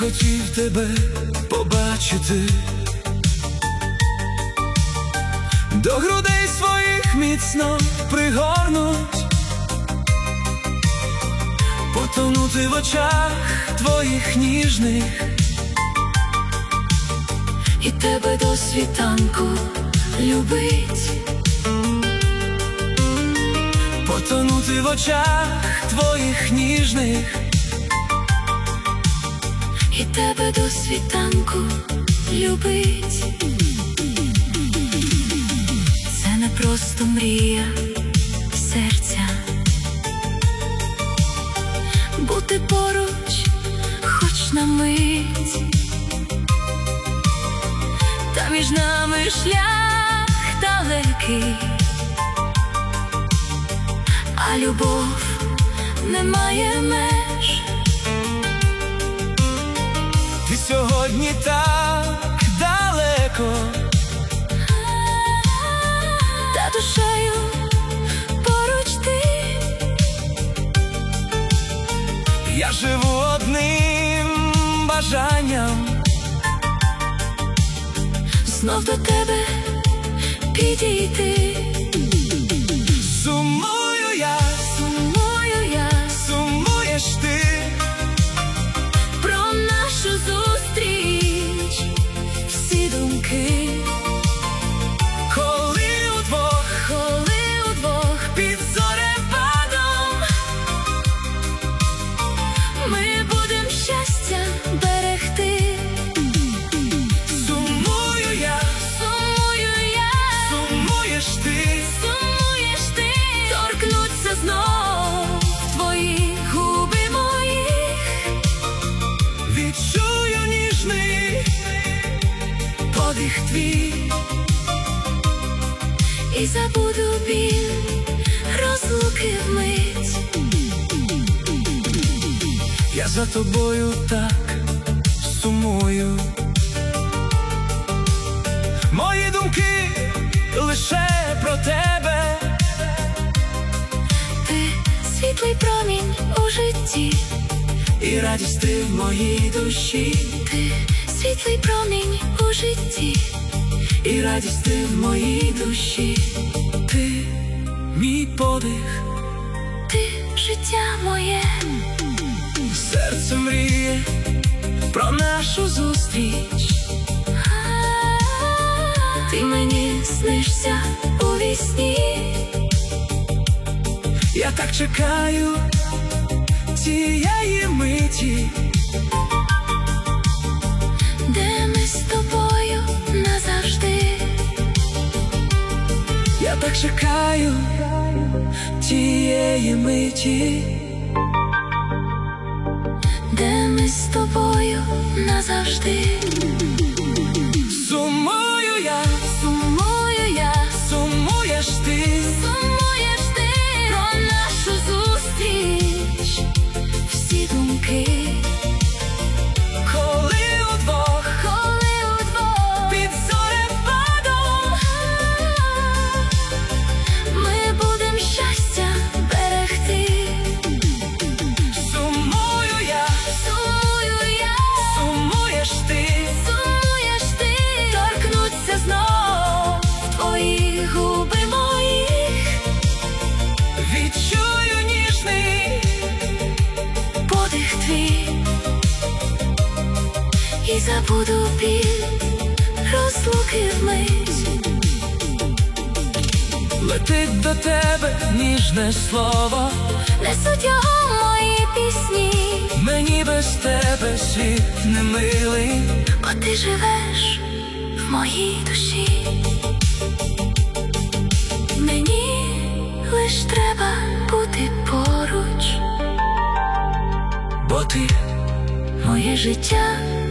хотів тебе побачити, до грудей своїх міцно пригорнуть, потонути в очах твоїх ніжних, і тебе до світанку любить, потонути в очах твоїх ніжних, і тебе до світанку любить. Це не просто мрія серця, бути поруч хоч на мить, та між нами шлях далекий, а любов не має меж. Ти сьогодні так далеко, та душею поруч ти. я живу одним бажанням Знов до тебе підійти. Сумую я, Сумую я, сумуєш ти, про нашу зустріч всі думки, коли удвох під зорепадом ми будем щастя берегти. Сумую я, сумуєш ти, торкнуться знов твої губи моїх, відчую ніжний подих твій, і забуду біль розлуки вмить. я за тобою так сумую, мої думки лише про тебе. Ти світлий промінь у житті, І радість ти в моїй душі, ти світлий промінь у житті, і радість ти в моїй душі. Ти мій подих, ти життя моє. серце мріє про нашу зустріч. Ти мені снишся у вісні, Я так чекаю цієї миті, де ми з тобою назавжди. я так чекаю тієї миті, Де ми з тобою назавжди. сумую я, сумуєш ти, Про нашу зустріч всі думки, коли удвох під зорепадом ми будем щастя берегти. сумую я, сумуєш ти, торкнуться знов твої губи моїх, відчую ніжний подих твій, і забуду біль розлуки вмить. летить до тебе ніжне слово, Несуть його мої пісні, мені без тебе світ не милий. бо ти живеш в моїй душі. Мені лиш треба бути поруч, Бо ти моє життя